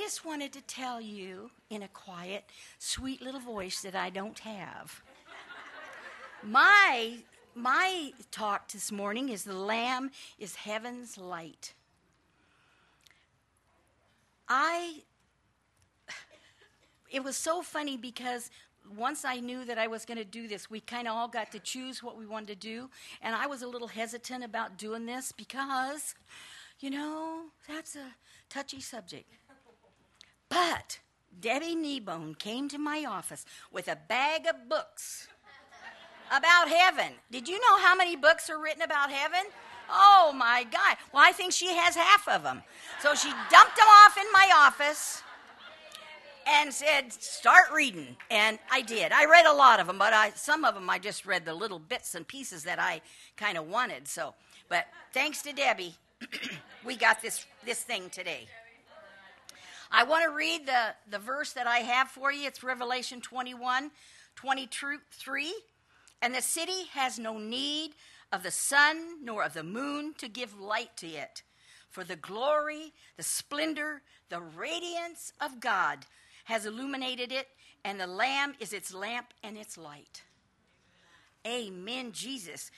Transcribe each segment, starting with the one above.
just wanted to tell you in a quiet, sweet little voice that I don't have. My talk this morning is the Lamb is heaven's light. It was so funny because once I knew that I was going to do this, we kind of all got to choose what we wanted to do. And I was a little hesitant about doing this because, that's a touchy subject. But Debbie Kneebone came to my office with a bag of books about heaven. Did you know how many books are written about heaven? Oh, my God. Well, I think she has half of them. So she dumped them off in my office and said, start reading. And I did. I read a lot of them, but some of them I just read the little bits and pieces that I kind of wanted. But thanks to Debbie, we got this thing today. I want to read the verse that I have for you. It's Revelation 21:23. And the city has no need of the sun nor of the moon to give light to it. For the glory, the splendor, the radiance of God has illuminated it, and the Lamb is its lamp and its light. Amen, Jesus.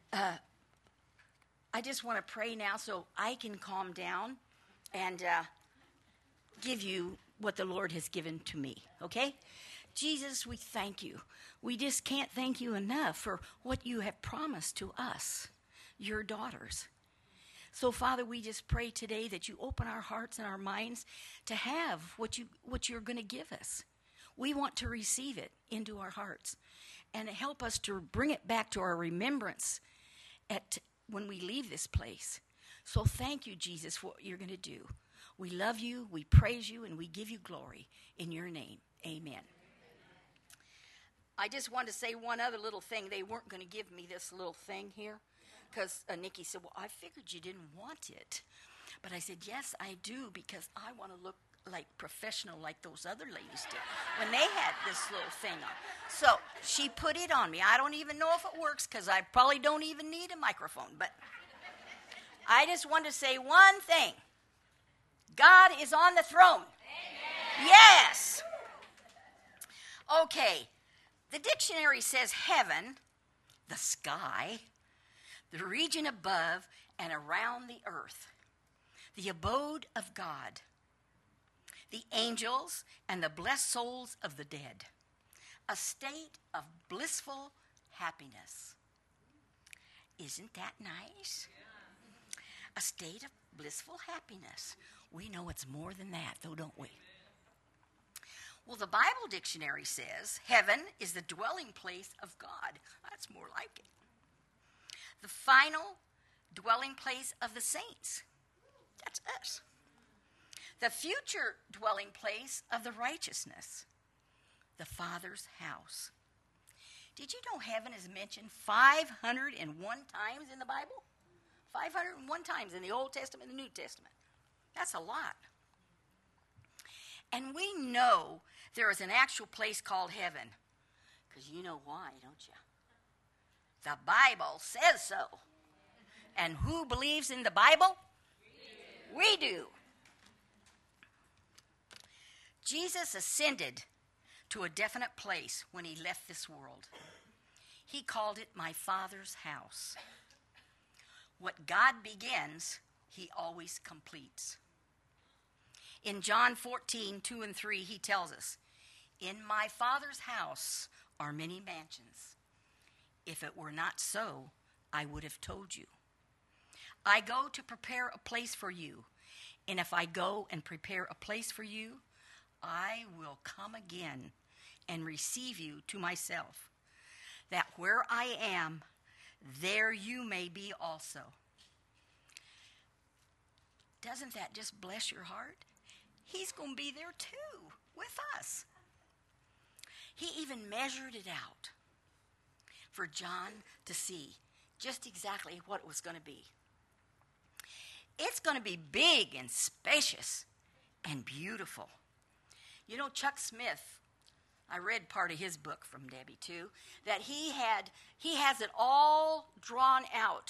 I just want to pray now so I can calm down and give you what the Lord has given to me, okay? Jesus, we thank you. We just can't thank you enough for what you have promised to us, your daughters. So, Father, we just pray today that you open our hearts and our minds to have what you're going to give us. We want to receive it into our hearts and help us to bring it back to our remembrance when we leave this place. So thank you, Jesus, for what you're going to do. We love you, we praise you, and we give you glory in your name. Amen. I just wanted to say one other little thing. They weren't going to give me this little thing here because Nikki said, well, I figured you didn't want it. But I said, yes, I do, because I want to look like professional like those other ladies did when they had this little thing on. So she put it on me. I don't even know if it works because I probably don't even need a microphone. But I just want to say one thing. God is on the throne. Amen. Yes. Okay. The dictionary says heaven, the sky, the region above and around the earth, the abode of God, the angels and the blessed souls of the dead, a state of blissful happiness. Isn't that nice? A state of blissful happiness. We know it's more than that, though, don't we? Well, the Bible dictionary says heaven is the dwelling place of God. That's more like it. The final dwelling place of the saints. That's us. The future dwelling place of the righteousness. The Father's house. Did you know heaven is mentioned 501 times in the Bible? 501 times in the Old Testament and the New Testament. That's a lot. And we know there is an actual place called heaven. Because you know why, don't you? The Bible says so. And who believes in the Bible? We do. Jesus ascended to a definite place when he left this world. He called it my Father's house. What God begins, he always completes. In John 14:2-3, he tells us, in my Father's house are many mansions. If it were not so, I would have told you. I go to prepare a place for you. And if I go and prepare a place for you, I will come again and receive you to myself, that where I am, there you may be also. Doesn't that just bless your heart? He's going to be there too with us. He even measured it out for John to see just exactly what it was going to be. It's going to be big and spacious and beautiful. You know, Chuck Smith, I read part of his book from Debbie too, that he has it all drawn out.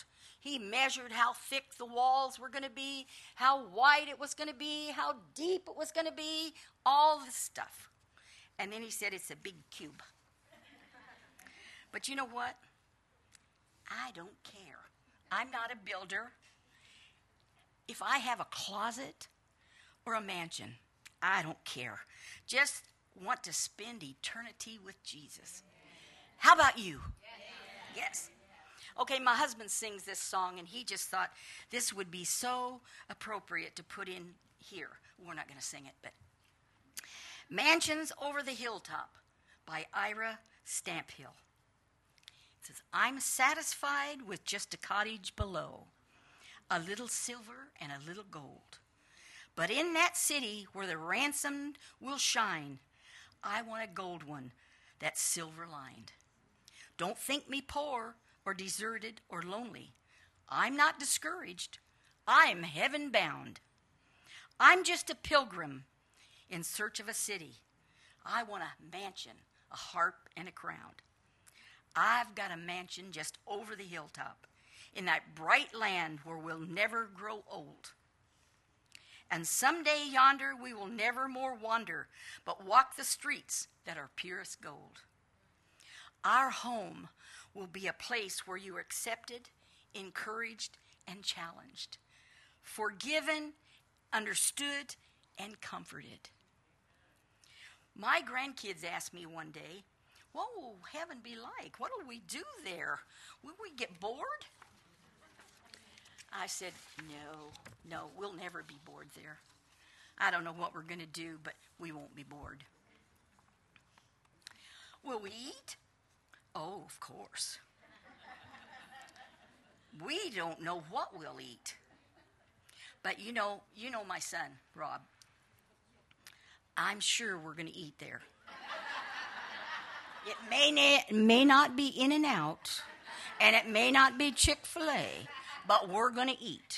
He measured how thick the walls were going to be, how wide it was going to be, how deep it was going to be, all this stuff. And then he said it's a big cube. But you know what? I don't care. I'm not a builder. If I have a closet or a mansion, I don't care. Just want to spend eternity with Jesus. How about you? Yes. Okay, my husband sings this song, and he just thought this would be so appropriate to put in here. We're not going to sing it, but Mansions Over the Hilltop by Ira Stamphill. It says, I'm satisfied with just a cottage below, a little silver and a little gold. But in that city where the ransomed will shine, I want a gold one that's silver-lined. Don't think me poor or deserted or lonely. I'm not discouraged. I'm heaven-bound. I'm just a pilgrim in search of a city. I want a mansion, a harp, and a crown. I've got a mansion just over the hilltop in that bright land where we'll never grow old. And someday yonder we will never more wander, but walk the streets that are purest gold. Our home will be a place where you are accepted, encouraged, and challenged, forgiven, understood, and comforted. My grandkids asked me one day, what will heaven be like? What will we do there? Will we get bored? I said, no, we'll never be bored there. I don't know what we're going to do, but we won't be bored. Will we eat? Oh, of course. We don't know what we'll eat. But you know my son, Rob. I'm sure we're going to eat there. It may not be In-N-Out, and it may not be Chick-fil-A, but we're going to eat.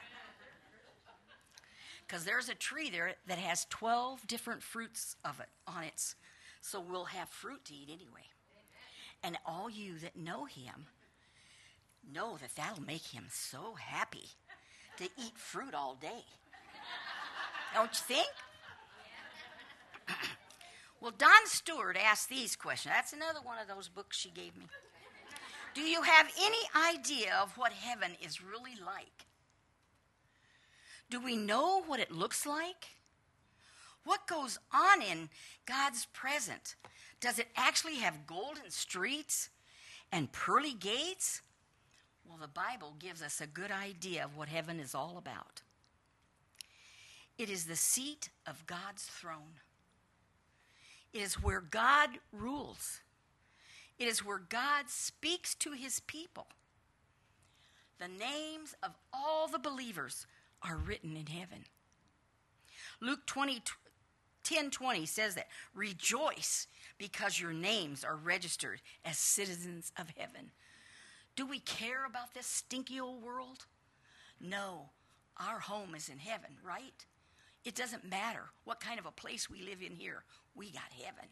Because there's a tree there that has 12 different fruits of it on it, so we'll have fruit to eat anyway. And all you that know him know that that'll make him so happy to eat fruit all day. Don't you think? Well, Don Stewart asked these questions. That's another one of those books she gave me. Do you have any idea of what heaven is really like? Do we know what it looks like? What goes on in God's presence? Does it actually have golden streets and pearly gates? Well, the Bible gives us a good idea of what heaven is all about. It is the seat of God's throne. It is where God rules. It is where God speaks to his people. The names of all the believers are written in heaven. Luke 10:20 says that, rejoice because your names are registered as citizens of heaven. Do we care about this stinky old world? No, our home is in heaven, right? It doesn't matter what kind of a place we live in here. We got heaven.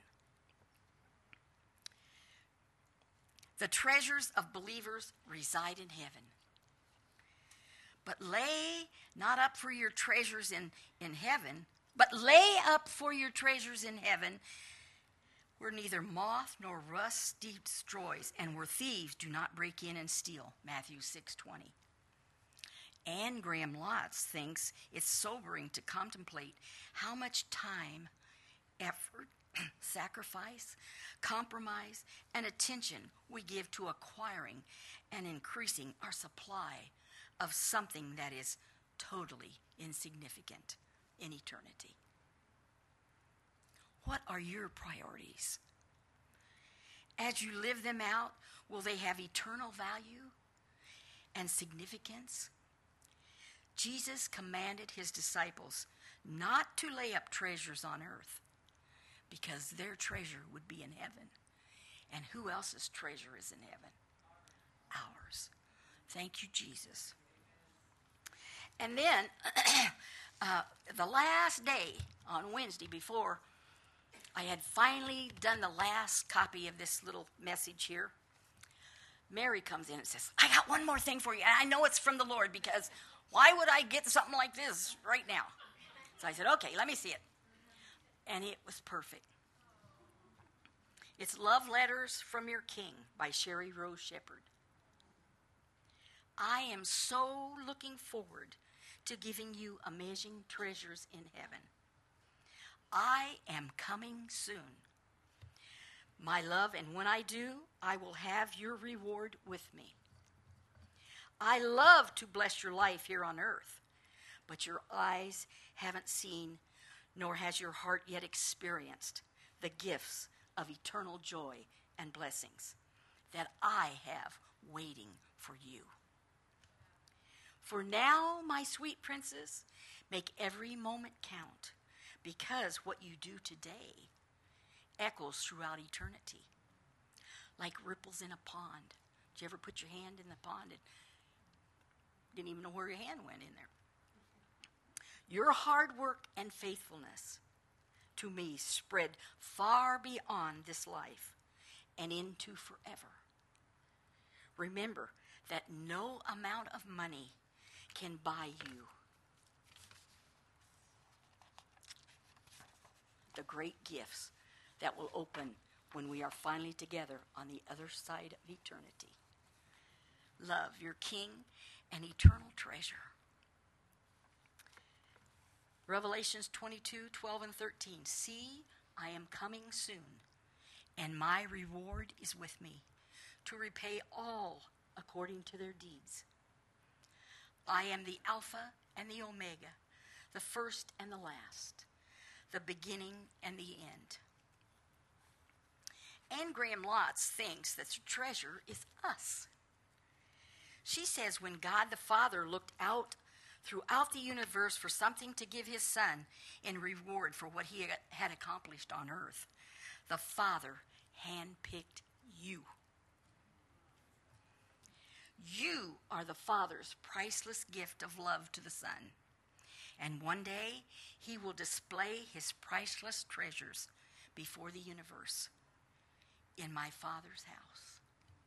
The treasures of believers reside in heaven. But lay not up for your treasures in heaven, but lay up for your treasures in heaven, where neither moth nor rust destroys, and where thieves do not break in and steal. Matthew 6:20. Anne Graham Lotz thinks it's sobering to contemplate how much time, effort, sacrifice, compromise, and attention we give to acquiring and increasing our supply of something that is totally insignificant in eternity. What are your priorities? As you live them out, will they have eternal value and significance? Jesus commanded his disciples not to lay up treasures on earth, because their treasure would be in heaven. And who else's treasure is in heaven? Ours. Thank you, Jesus. And then, the last day, on Wednesday, before I had finally done the last copy of this little message here, Mary comes in and says, I got one more thing for you. And I know it's from the Lord, because why would I get something like this right now? So I said, okay, let me see it. And it was perfect. It's Love Letters from Your King by Sherry Rose Shepherd. I am so looking forward to giving you amazing treasures in heaven. I am coming soon, my love, and when I do, I will have your reward with me. I love to bless your life here on earth, but your eyes haven't seen, nor has your heart yet experienced the gifts of eternal joy and blessings that I have waiting for you. For now, my sweet princess, make every moment count, because what you do today echoes throughout eternity, like ripples in a pond. Did you ever put your hand in the pond and didn't even know where your hand went in there? Your hard work and faithfulness to me spread far beyond this life and into forever. Remember that no amount of money can buy you the great gifts that will open when we are finally together on the other side of eternity. Love, your King and eternal treasure. Revelations 22:12 and 13. See, I am coming soon, and my reward is with me, to repay all according to their deeds. I am the Alpha and the Omega, the first and the last, the beginning and the end. Anne Graham Lotz thinks that the treasure is us. She says when God the Father looked out throughout the universe for something to give his Son in reward for what he had accomplished on earth, the Father handpicked you. You are the Father's priceless gift of love to the Son. And one day, he will display his priceless treasures before the universe in my Father's house.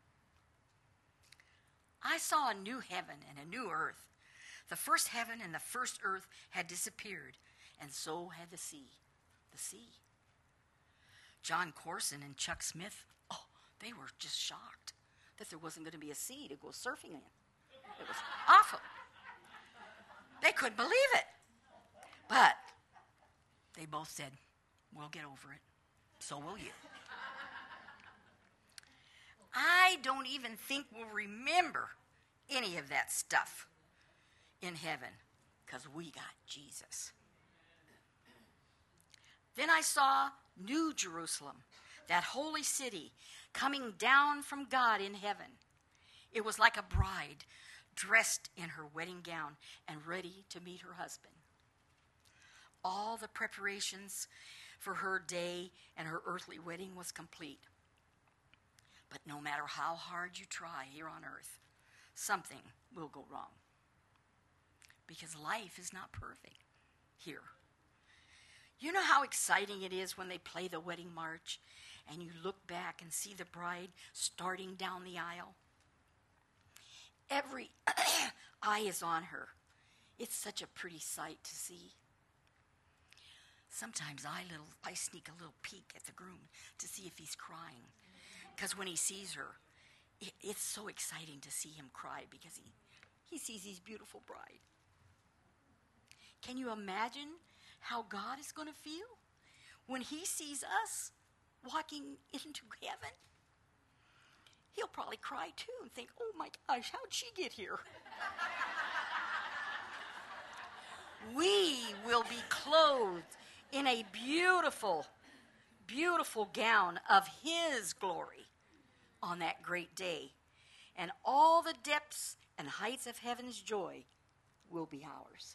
I saw a new heaven and a new earth. The first heaven and the first earth had disappeared, and so had the sea. The sea. John Corson and Chuck Smith, they were just shocked that there wasn't going to be a sea to go surfing in. It was awful. They couldn't believe it. But they both said, we'll get over it. So will you. I don't even think we'll remember any of that stuff in heaven, because we got Jesus. Then I saw New Jerusalem, that holy city, coming down from God in heaven. It was like a bride dressed in her wedding gown and ready to meet her husband. All the preparations for her day and her earthly wedding was complete. But no matter how hard you try here on earth, something will go wrong. Because life is not perfect here. You know how exciting it is when they play the wedding march and you look back and see the bride starting down the aisle? Every eye is on her. It's such a pretty sight to see. Sometimes I sneak a little peek at the groom to see if he's crying. Because when he sees her, it's so exciting to see him cry, because he sees his beautiful bride. Can you imagine how God is going to feel when he sees us walking into heaven? He'll probably cry too and think, oh my gosh, how'd she get here? We will be clothed in a beautiful, beautiful gown of his glory on that great day. And all the depths and heights of heaven's joy will be ours.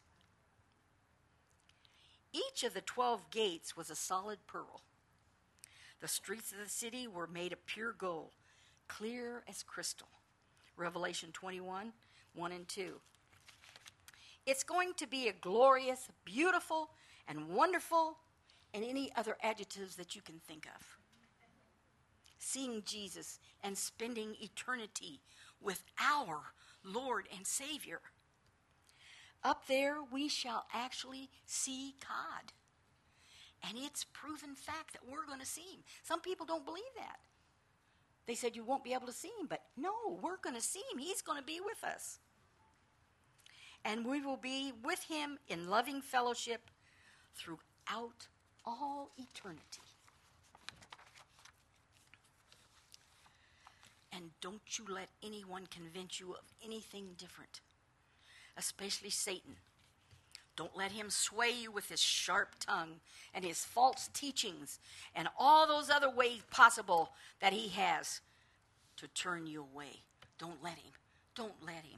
Each of the 12 gates was a solid pearl. The streets of the city were made of pure gold, clear as crystal. Revelation 21, 1 and 2. It's going to be a glorious, beautiful, and wonderful, and any other adjectives that you can think of. seeing Jesus and spending eternity with our Lord and Savior. Up there, we shall actually see God. And it's proven fact that we're going to see him. Some people don't believe that. They said you won't be able to see him, but no, we're going to see him. He's going to be with us. And we will be with him in loving fellowship throughout all eternity. And don't you let anyone convince you of anything different, especially Satan. Don't let him sway you with his sharp tongue and his false teachings and all those other ways possible that he has to turn you away. Don't let him. Don't let him.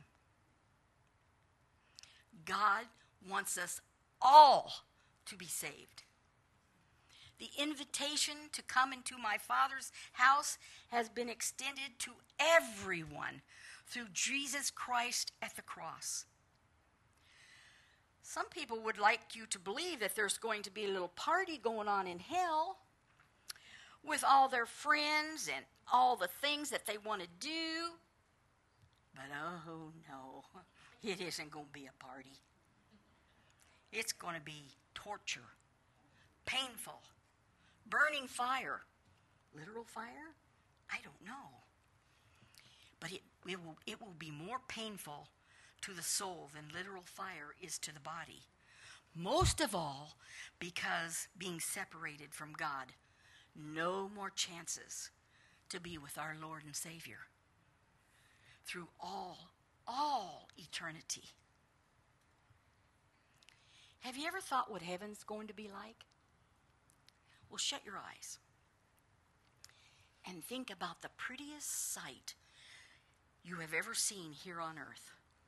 God wants us all to be saved. The invitation to come into my Father's house has been extended to everyone through Jesus Christ at the cross. Some people would like you to believe that there's going to be a little party going on in hell with all their friends and all the things that they want to do. But oh no, it isn't going to be a party. It's going to be torture, painful, burning fire. Literal fire? I don't know. But it will be more painful to the soul than literal fire is to the body. Most of all, because being separated from God, no more chances to be with our Lord and Savior through all eternity. Have you ever thought what heaven's going to be like? Well, shut your eyes and think about the prettiest sight you have ever seen here on earth.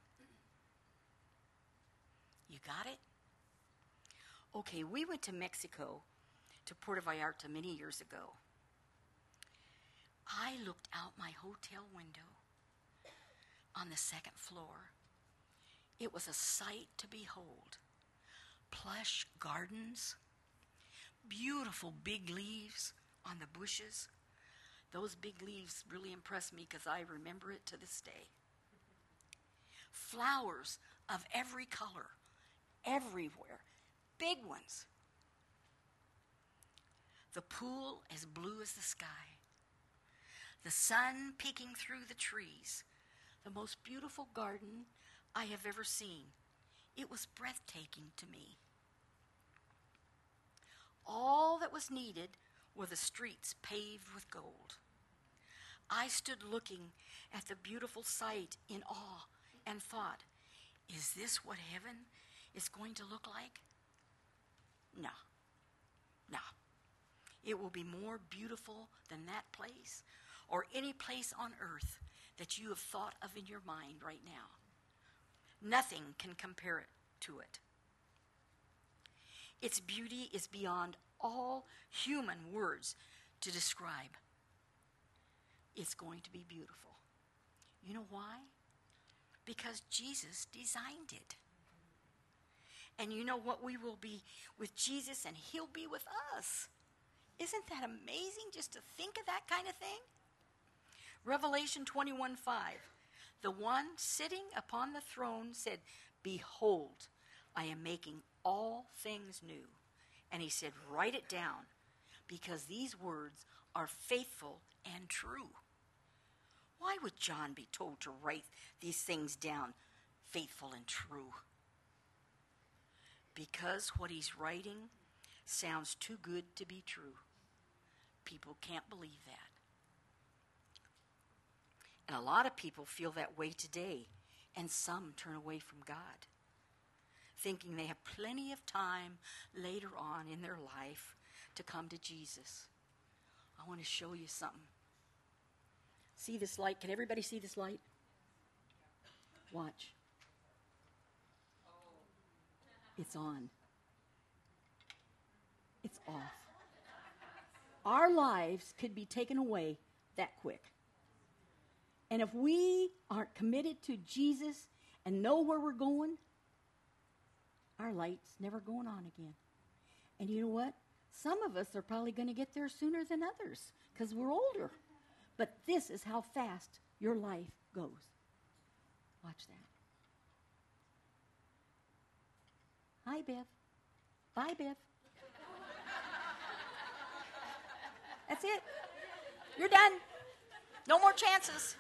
You got it? Okay, we went to Mexico, to Puerto Vallarta many years ago. I looked out my hotel window on the second floor. It was a sight to behold. Plush gardens, beautiful big leaves on the bushes. Those big leaves really impressed me because I remember it to this day. Flowers of every color, everywhere, big ones. The pool as blue as the sky. The sun peeking through the trees. The most beautiful garden I have ever seen. It was breathtaking to me. All that was needed were the streets paved with gold. I stood looking at the beautiful sight in awe and thought, is this what heaven is going to look like? No. No. It will be more beautiful than that place or any place on earth that you have thought of in your mind right now. Nothing can compare it to it. Its beauty is beyond all human words to describe. It's going to be beautiful. You know why? Because Jesus designed it. And you know what? We will be with Jesus and he'll be with us. Isn't that amazing just to think of that kind of thing? Revelation 21:5. The one sitting upon the throne said, behold, I am making all things new. And he said, write it down, because these words are faithful and true. Why would John be told to write these things down, faithful and true? Because what he's writing sounds too good to be true. People can't believe that. And a lot of people feel that way today, and some turn away from God, thinking they have plenty of time later on in their life to come to Jesus. I want to show you something. See this light? Can everybody see this light? Watch. It's on. It's off. Our lives could be taken away that quick. And if we aren't committed to Jesus and know where we're going, our light's never going on again. And you know what? Some of us are probably going to get there sooner than others because we're older. But this is how fast your life goes. Watch that. Hi, Biff. Bye, Biff. That's it. You're done. No more chances.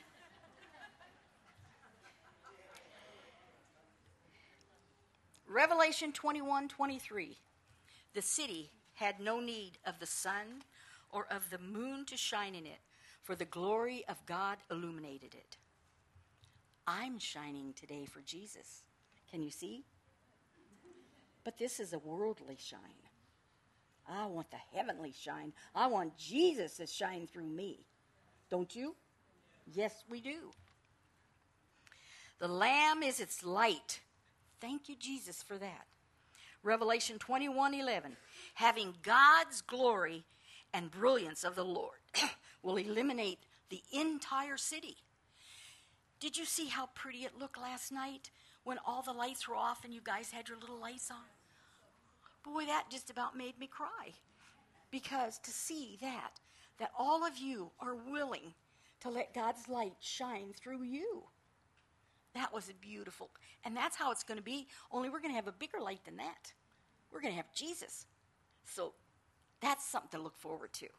Revelation 21:23. The city had no need of the sun or of the moon to shine in it, for the glory of God illuminated it. I'm shining today for Jesus. Can you see? But this is a worldly shine. I want the heavenly shine. I want Jesus to shine through me. Don't you? Yes, we do. The Lamb is its light. Thank you, Jesus, for that. Revelation 21:11. Having God's glory and brilliance of the Lord will illuminate the entire city. Did you see how pretty it looked last night when all the lights were off and you guys had your little lights on? Boy, that just about made me cry. Because to see that all of you are willing to let God's light shine through you. That was beautiful. And that's how it's going to be, only we're going to have a bigger light than that. We're going to have Jesus. So that's something to look forward to.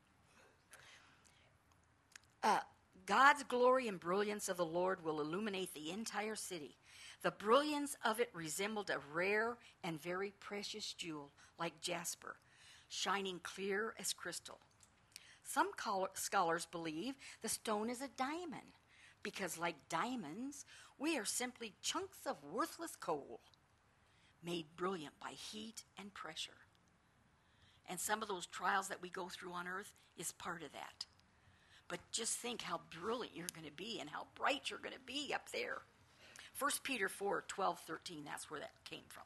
God's glory and brilliance of the Lord will illuminate the entire city. The brilliance of it resembled a rare and very precious jewel, like jasper, shining clear as crystal. Some scholars believe the stone is a diamond, because like diamonds, we are simply chunks of worthless coal, made brilliant by heat and pressure. And some of those trials that we go through on earth is part of that. But just think how brilliant you're going to be and how bright you're going to be up there. 1 Peter 4:12-13, that's where that came from.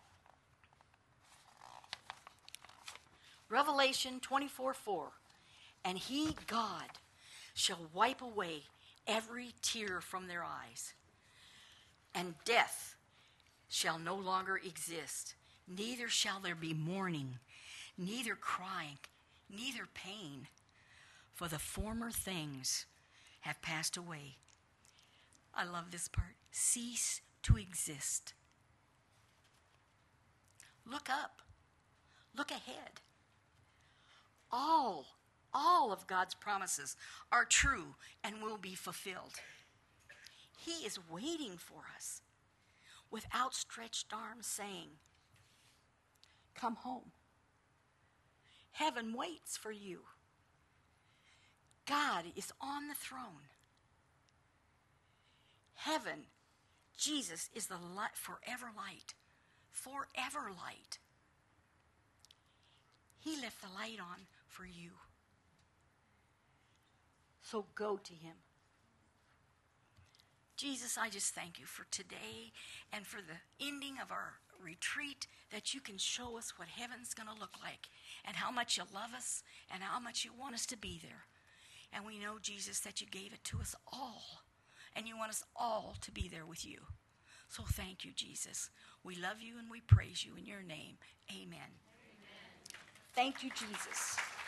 Revelation 24:4. And he, God, shall wipe away every tear from their eyes, and death shall no longer exist. Neither shall there be mourning, neither crying, neither pain, for the former things have passed away. I love this part. Cease to exist. Look up. Look ahead. All of God's promises are true and will be fulfilled. He is waiting for us with outstretched arms saying, come home. Heaven waits for you. God is on the throne. Heaven, Jesus is the light, forever light. Forever light. He left the light on for you. So go to him. Jesus, I just thank you for today and for the ending of our retreat, that you can show us what heaven's going to look like and how much you love us and how much you want us to be there. And we know, Jesus, that you gave it to us all, and you want us all to be there with you. So thank you, Jesus. We love you and we praise you in your name. Amen. Amen. Thank you, Jesus.